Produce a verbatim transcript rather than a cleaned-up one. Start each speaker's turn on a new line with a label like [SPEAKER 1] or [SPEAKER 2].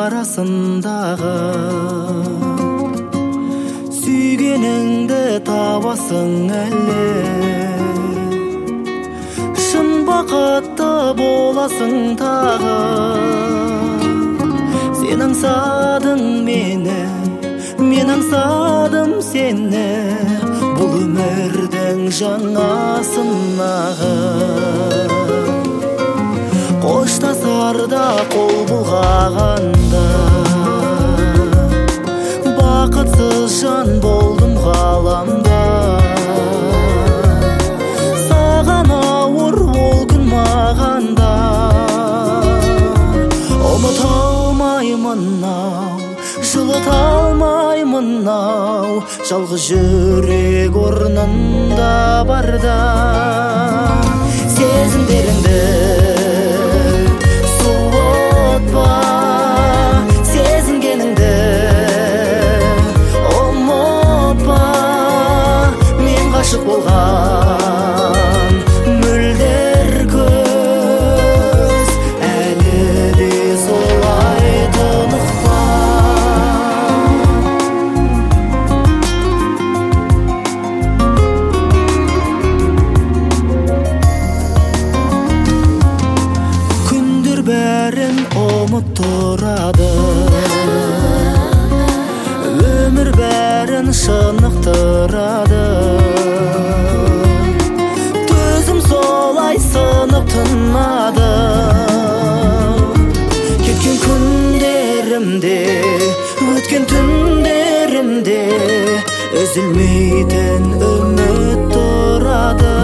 [SPEAKER 1] арасындағы сүйгеніңді табасың әлі, шын бақытты боласың тағы. Сен аңсадың мені, мен аңсадым сені, бұл өмірдің жаңа сынағы. Қоштасарда қол бұлғағанда бақытсыз жан болдым ғаламда. Саған ауыр ол күн мағанда, ұмыта алмаймын ау, жылыта алмаймын ау, жалғыз жүрек орнында барда. Сезімдеріңді суытпа, сезінгеніңді ұмытпа. Мен ғашық болған мөлдір көз әлі де солай тынықпа. Бәрін ұмыт тұрады, өмір бәрін шынықтырады. Төзім солай сынып тынады. Кеткен күндерімде, өткен түндерімде үзілмейтін үміт тұрады.